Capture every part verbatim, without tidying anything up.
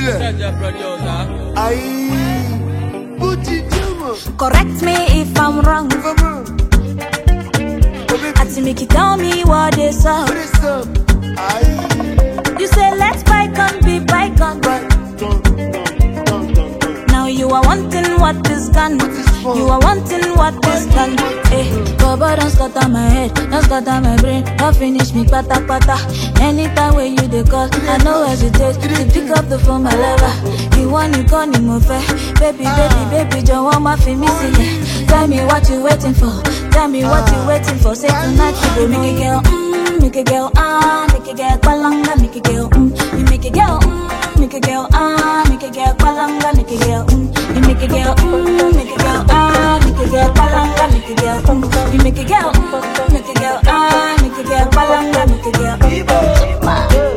Correct me if I'm wrong. I to make you tell me what is up. You say let's bygone be bygone. Now you are wanting what is gone. You are wanting what is done. Eh, Baba don't scatter my head, don't scatter my brain. Don't finish me pata pata. Anytime when you dey call, I no hesitate to pick up the phone, my lover. You want you call me more fair. Baby, baby, baby, don't want my feel missing. Tell me what you waiting for. Tell me what you waiting for. Say tonight you go make a girl, mm, make a girl, ah, make a girl, palanga, make a girl, mm, you make a girl, mm, make a girl, ah, make a girl, palanga, make a girl, mm, you make a girl, mm, make a girl, ah, make a girl, palanga, make a girl, mm, you make a girl, mm, make a girl, ah, make a girl, palanga, make a girl, mm.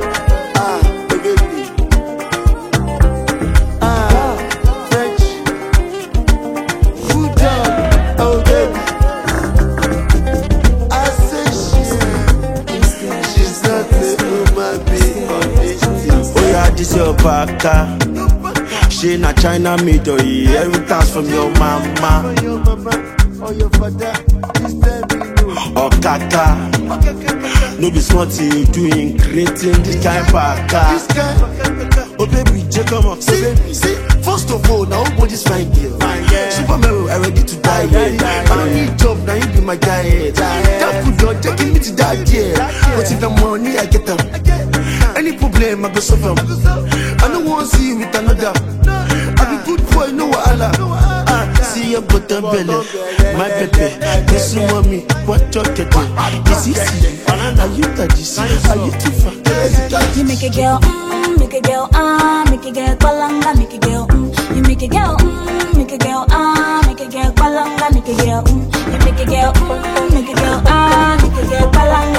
This your baka. She na China made or inheritance from your mama or your father. Or kaka. No be smart you doing creating this kind baka. Oh baby, check come up. See, see. First of all, now nobody's fine girl. Superman, I ready to die. Yeah. I don't need job, now you be my guy. That put your taking me to that yeah. But if the money I get them. Any problem, I go solve them. I don't want to see you with another. I be good boy, no wahala. Ah, see your bottom belly, my baby. This is mommy, what you're getting. Is easy. Are you that this? Are you too far? You make a girl, mm, make a girl, ah, make a girl, palanga, make a girl, mm. You make a girl, mm, make a girl, ah, make a girl, palanga, make a girl, mm. You make a girl, mm, make a girl, ah, make a girl, palanga.